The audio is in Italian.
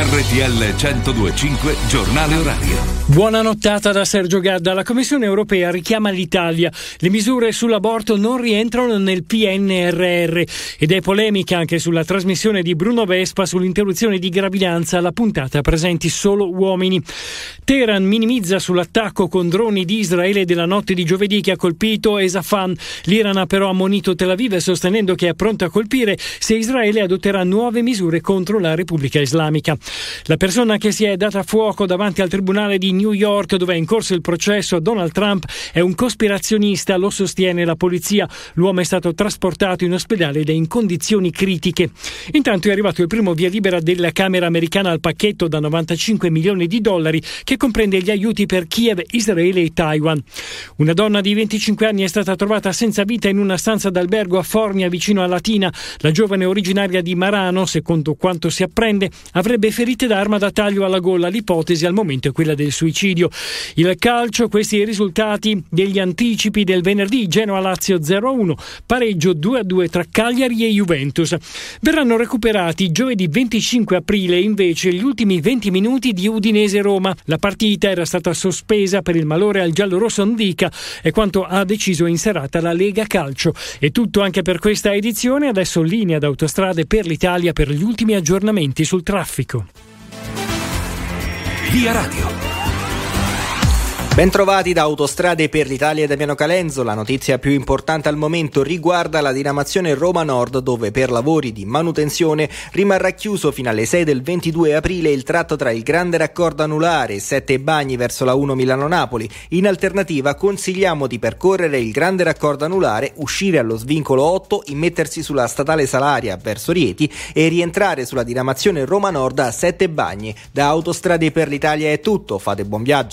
RTL 102.5 Giornale Orario. Buona nottata da Sergio Gadda. La Commissione europea richiama l'Italia. Le misure sull'aborto non rientrano nel PNRR ed è polemica anche sulla trasmissione di Bruno Vespa sull'interruzione di gravidanza alla puntata presenti solo uomini. Teheran minimizza sull'attacco con droni di Israele della notte di giovedì che ha colpito Esafan. L'Iran ha però ammonito Tel Aviv sostenendo che è pronto a colpire se Israele adotterà nuove misure contro la Repubblica Islamica. La persona che si è data fuoco davanti al tribunale di New York, dove è in corso il processo a Donald Trump, è un cospirazionista, lo sostiene la polizia. L'uomo è stato trasportato in ospedale ed è in condizioni critiche. Intanto è arrivato il primo via libera della Camera americana al pacchetto da $95 milioni che comprende gli aiuti per Kiev, Israele e Taiwan. Una donna di 25 anni è stata trovata senza vita in una stanza d'albergo a Formia vicino a Latina. La giovane originaria di Marano, secondo quanto si apprende, avrebbe ferite d'arma da taglio alla gola. L'ipotesi al momento è quella del suicidio. Il calcio, questi i risultati degli anticipi del venerdì: Genoa-Lazio 0-1, pareggio 2-2 tra Cagliari e Juventus. Verranno recuperati giovedì 25 aprile invece gli ultimi 20 minuti di Udinese-Roma. La partita era stata sospesa per il malore al giallorosso Andica, è quanto ha deciso in serata la Lega Calcio. È tutto anche per questa edizione. Adesso linea ad Autostrade per l'Italia per gli ultimi aggiornamenti sul traffico. Via Radio. Bentrovati da Autostrade per l'Italia e Damiano Calenzo. La notizia più importante al momento riguarda la diramazione Roma Nord, dove per lavori di manutenzione rimarrà chiuso fino alle 6 del 22 aprile il tratto tra il Grande Raccordo Anulare e 7 Bagni verso la 1 Milano-Napoli. In alternativa consigliamo di percorrere il Grande Raccordo Anulare, uscire allo svincolo 8, immettersi sulla statale Salaria verso Rieti e rientrare sulla diramazione Roma Nord a 7 Bagni. Da Autostrade per l'Italia è tutto, fate buon viaggio.